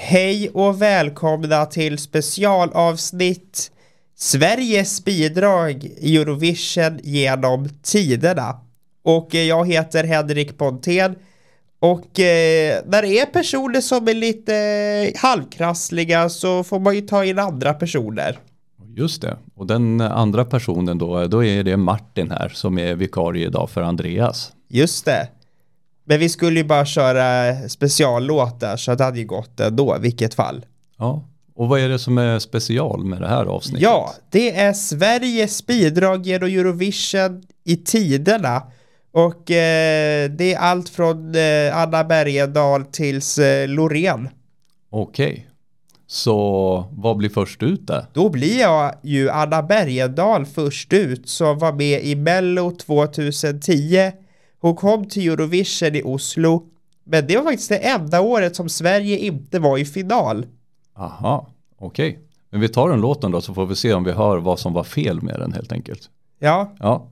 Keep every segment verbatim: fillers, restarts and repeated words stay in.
Hej och välkomna till specialavsnitt Sveriges bidrag i Eurovision genom tiderna. Och jag heter Henrik Pontén. Och eh, när det är personer som är lite halvkrassliga så får man ju ta in andra personer. Just det. Och den andra personen då, då är det Martin här som är vikarie idag för Andreas. Just det. Men vi skulle ju bara köra speciallåtar så det hade ju gått ändå, vilket fall. Ja, och vad är det som är special med det här avsnittet? Ja, det är Sveriges bidrag genom Eurovision i tiderna. Och eh, det är allt från eh, Anna Bergendahl tills eh, Loreen. Okej, så vad blir först ut där? Då blir jag ju Anna Bergendahl först ut som var med i Mello tjugohundratio. Hon kom till Eurovision i Oslo. Men det var faktiskt det enda året som Sverige inte var i final. Aha, okej. Men vi tar den låten då så får vi se om vi hör vad som var fel med den helt enkelt. Ja. Ja.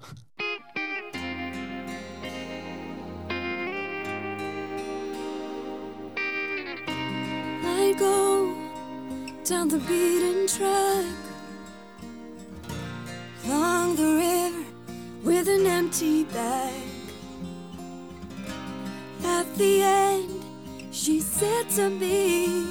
I go down the beaten track, along the river with an empty bag. At the end, she said to me,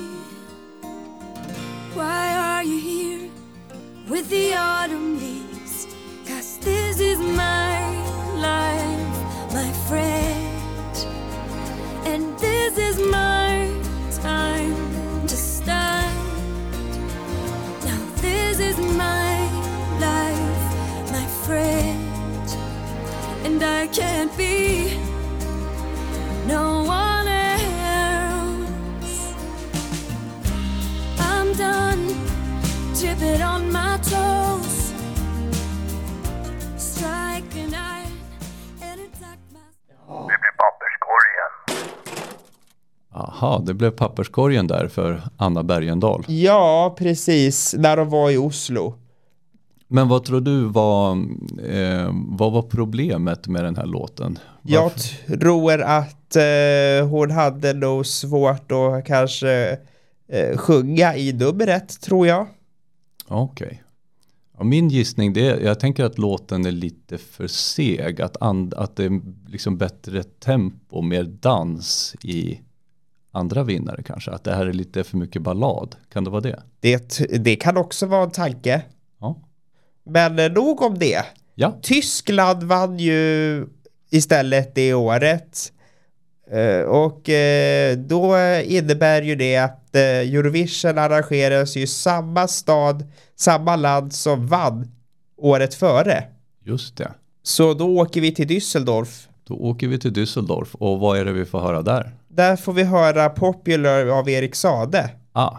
why are you here with the autumn leaves? 'Cause this is my life, my friend, and this is my time to stand. Now this is my life, my friend, and I can't be no one else. I'm done tipping on my toes, strike an iron and attack my... Det blir papperskorgen. Aha, det blev papperskorgen där för Anna Bergendahl. Ja, precis. När de var i Oslo. Men vad tror du var, eh, vad var problemet med den här låten? Varför? Jag tror att eh, hon hade nog svårt att kanske eh, sjunga i numret, tror jag. Okej. Okay. Ja, min gissning det är, jag tänker att låten är lite för seg. Att, and, att det är liksom bättre tempo, mer dans i andra vinnare kanske. Att det här är lite för mycket ballad. Kan det vara det? Det, det kan också vara en tanke. Ja. Men eh, nog om det. Ja. Tyskland vann ju istället det året. Uh, och uh, då innebär ju det att uh, Eurovision arrangeras i samma stad, samma land som vann året före. Just det. Så då åker vi till Düsseldorf. Då åker vi till Düsseldorf. Och vad är det vi får höra där? Där får vi höra Popular av Erik Saade. Ah.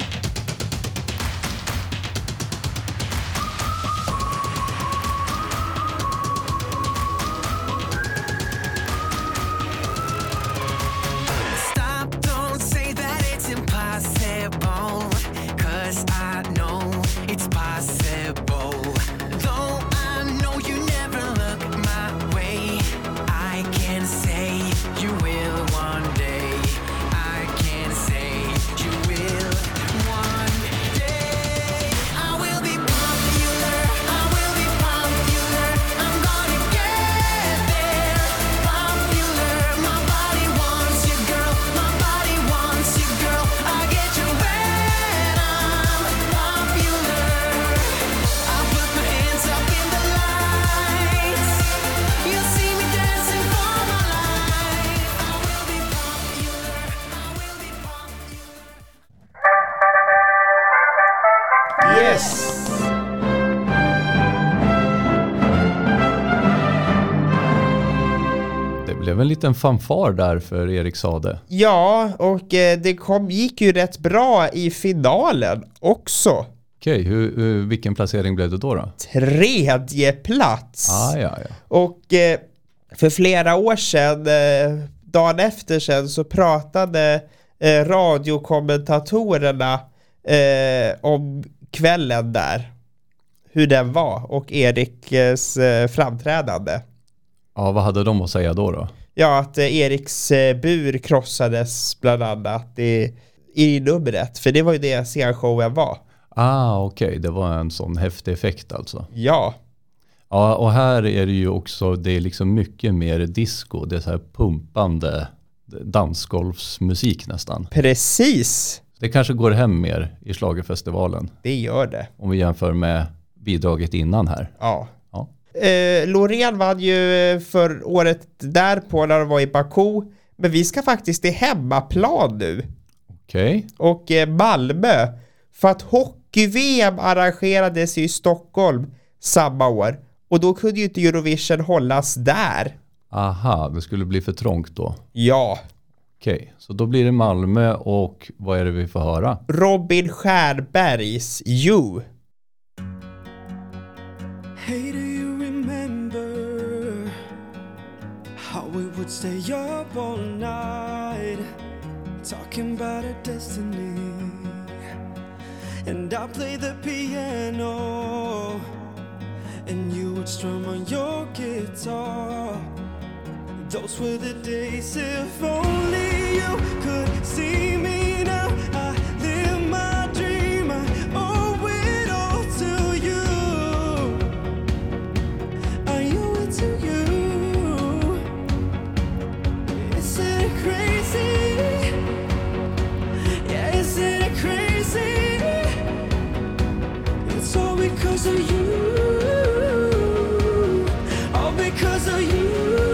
Yes! Det blev en liten fanfar där för Erik Saade. Ja, och eh, det kom, gick ju rätt bra i finalen också. Okej, hur, hur, vilken placering blev det då då? Tredje plats. Ah, ja, ja. Och eh, för flera år sedan, eh, dagen efter sedan, så pratade eh, radiokommentatorerna eh, om kvällen där. Hur den var och Eriks eh, framträdande. Ja, vad hade de att säga då då? Ja, att eh, Eriks eh, bur krossades bland annat. Det, i numret. För det var ju det scenshowen var. Ah, okej. Okay. Det var en sån häftig effekt alltså. Ja. Ja, och här är det ju också, det är liksom mycket mer disco. Det är så här pumpande dansgolfsmusik nästan. Precis. Det kanske går hem mer i Schlagerfestivalen. Det gör det. Om vi jämför med bidraget innan här. Ja. Ja. Eh, Loreen vann ju för året därpå när de var i Baku. Men vi ska faktiskt till hemmaplan nu. Okej. Okay. Och eh, Malmö. För att hockey-V M arrangerades i Stockholm samma år. Och då kunde ju inte Eurovision hållas där. Aha, det skulle bli för trångt då. Ja. Okej, okay, så då blir det Malmö och vad är det vi får höra? Robin Stjernbergs You. Hey, do you remember how we would stay up all night talking about our destiny? And I play the piano and you would strum on your guitar. Those were the days, if only you could see me now. I live my dream, I owe it all to you. I owe it to you. Isn't it crazy? Yeah, isn't it crazy? It's all because of you. All because of you.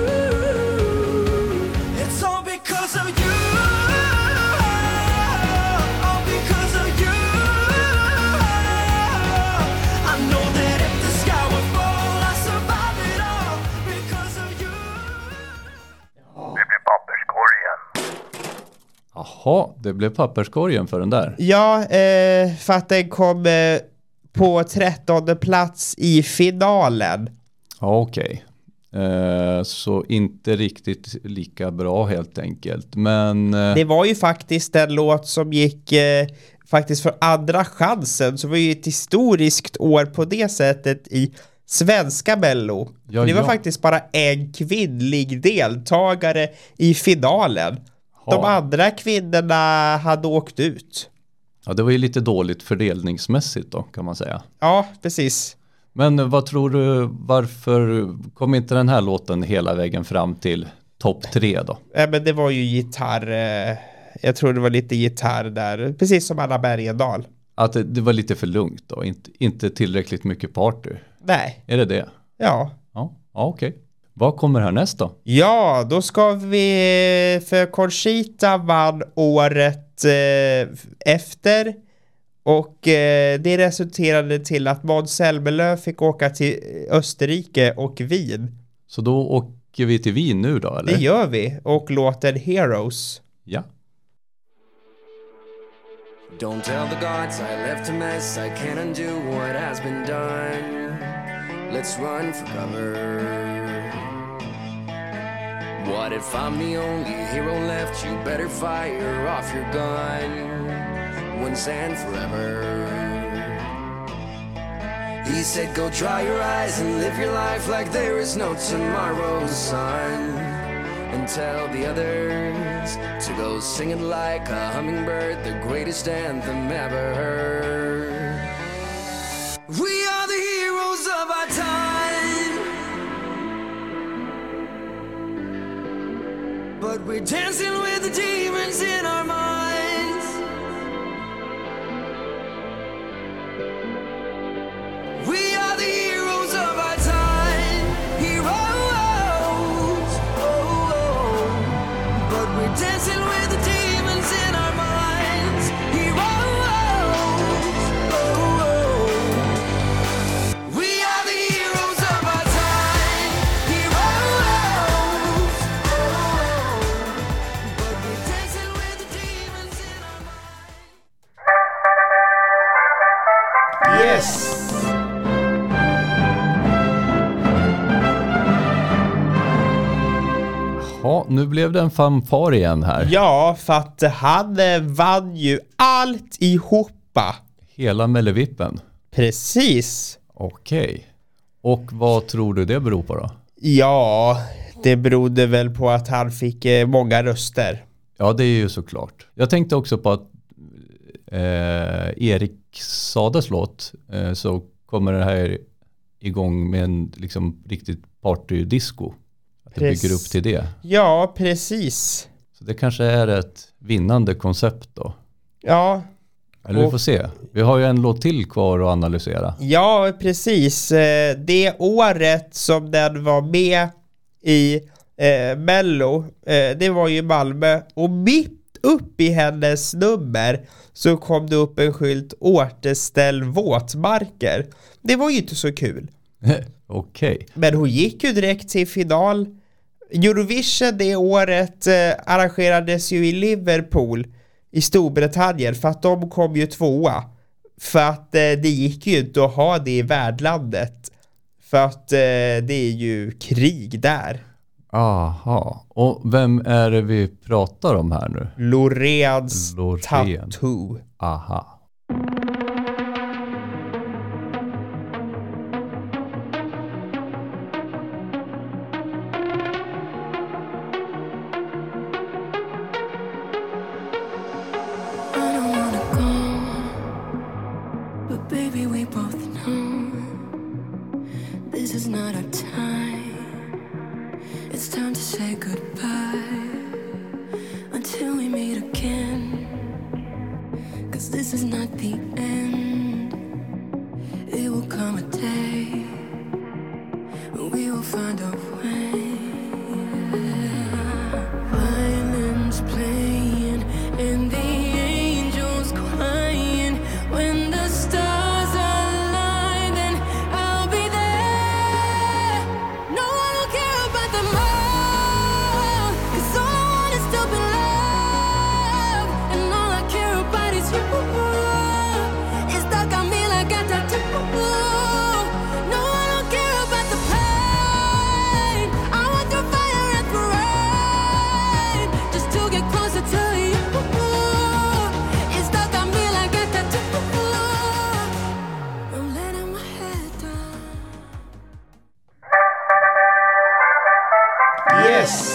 Jaha, det blev papperskorgen för den där. Ja, eh, för att den kom eh, på trettonde plats i finalen. Ja, okej. Okay. Eh, så inte riktigt lika bra helt enkelt. Men eh... det var ju faktiskt en låt som gick eh, faktiskt för andra chansen. Så det var ju ett historiskt år på det sättet i svenska Mello. Ja, det var ja. faktiskt bara en kvinnlig deltagare i finalen. De andra kvinnorna hade åkt ut. Ja, det var ju lite dåligt fördelningsmässigt då, kan man säga. Ja, precis. Men vad tror du, varför kom inte den här låten hela vägen fram till topp tre då? Ja, men det var ju gitarr. Eh, jag tror det var lite gitarr där. Precis som Anna Bergendahl. Att det, det var lite för lugnt då, inte, inte tillräckligt mycket party. Nej. Är det det? Ja. Ja, ja okej. Okay. Vad kommer härnäst då? Ja, då ska vi, för Conchita vann året eh, efter och eh, det resulterade till att Måns Zelmerlöw fick åka till Österrike och Wien. Så då åker vi till Wien nu då, eller? Det gör vi, och låter Heroes. Ja. Don't tell the gods I left a mess, I can't undo what has been done. Let's run for cover. What if I'm the only hero left? You better fire off your gun once and forever. He said go dry your eyes and live your life like there is no tomorrow's sun. And tell the others to go singing like a hummingbird, the greatest anthem ever heard. We are the heroes of our time, but we're dancing with the demons in our minds. We are the heroes of our time, heroes, oh, oh. But we're dancing with the demons in our minds, heroes, oh, oh. We are the heroes of our time, heroes, oh, oh. But we're dancing with the demons in our minds. Yes! Ja, nu blev det en fanfar igen här. Ja, för att han eh, vann ju allt ihopa. Hela Mellevippen. Precis. Okej. Och vad tror du det beror på då? Ja, det berodde väl på att han fick eh, många röster. Ja, det är ju såklart. Jag tänkte också på att eh, Erik Saades låt eh, så kommer det här igång med en liksom riktigt partydisco. Att det Prec- bygger upp till det. Ja, precis. Så det kanske är ett vinnande koncept då. Ja, Eller vi får se. Vi har ju en låt till kvar att analysera. ja precis. Eh, Det året som den var med i eh, Mello, eh, det var ju Malmö. Och mitt upp i hennes nummer så kom det upp en skylt återställ våtmarker. Det var ju inte så kul. Okej. Men hon gick ju direkt till final. Eurovision det året eh, arrangerades ju i Liverpool i Storbritannien för att de kom ju tvåa. För att eh, det gick ju inte att ha det i värdlandet. För att eh, det är ju krig där. Aha. Och vem är det vi pratar om här nu? Loreens Loreen. Tattoo. Aha. I don't wanna go, but baby, we both know this is not our time. It's time to say goodbye until we meet again. 'Cause this is not the end. It will come a day when we will find a way. Violins playing and the angels crying. When the stars align, then I'll be there. No, I don't care about the more, 'cause all I want is to be loved. And all I care about is you. It's stuck on me like a tattoo. No, I don't care about the pain. I want through fire and through rain, just to get closer to you. It's stuck on me like a tattoo. I'm letting my head down. Yes!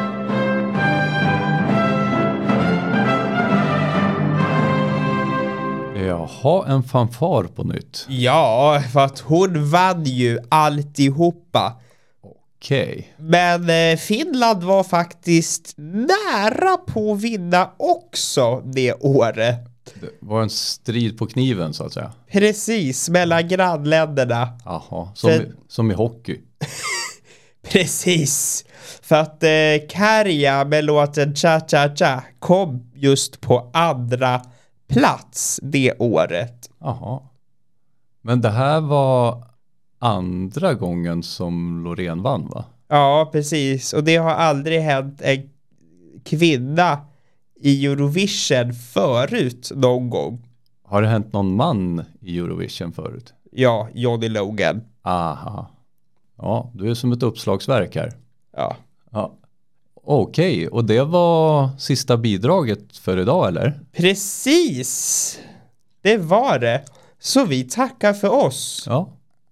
Jaha, en fanfar på nytt. Ja, för att hon vann ju alltihopa. Okej. Men eh, Finland var faktiskt nära på att vinna också det året. Det var en strid på kniven så att säga. Precis, mellan grannländerna. Jaha, som, För- i, som i hockey. Precis. För att eh, Kärja med låten Cha Cha Cha kom just på andra plats det året. Jaha. Men det här var andra gången som Loreen vann, va? Ja, precis. Och det har aldrig hänt en kvinna i Eurovision förut någon gång. Har det hänt någon man i Eurovision förut? Ja, Johnny Logan. Aha. Ja, du är som ett uppslagsverk här. Ja. Ja. Okej, och det var sista bidraget för idag, eller? Precis. Det var det. Så vi tackar för oss. Ja,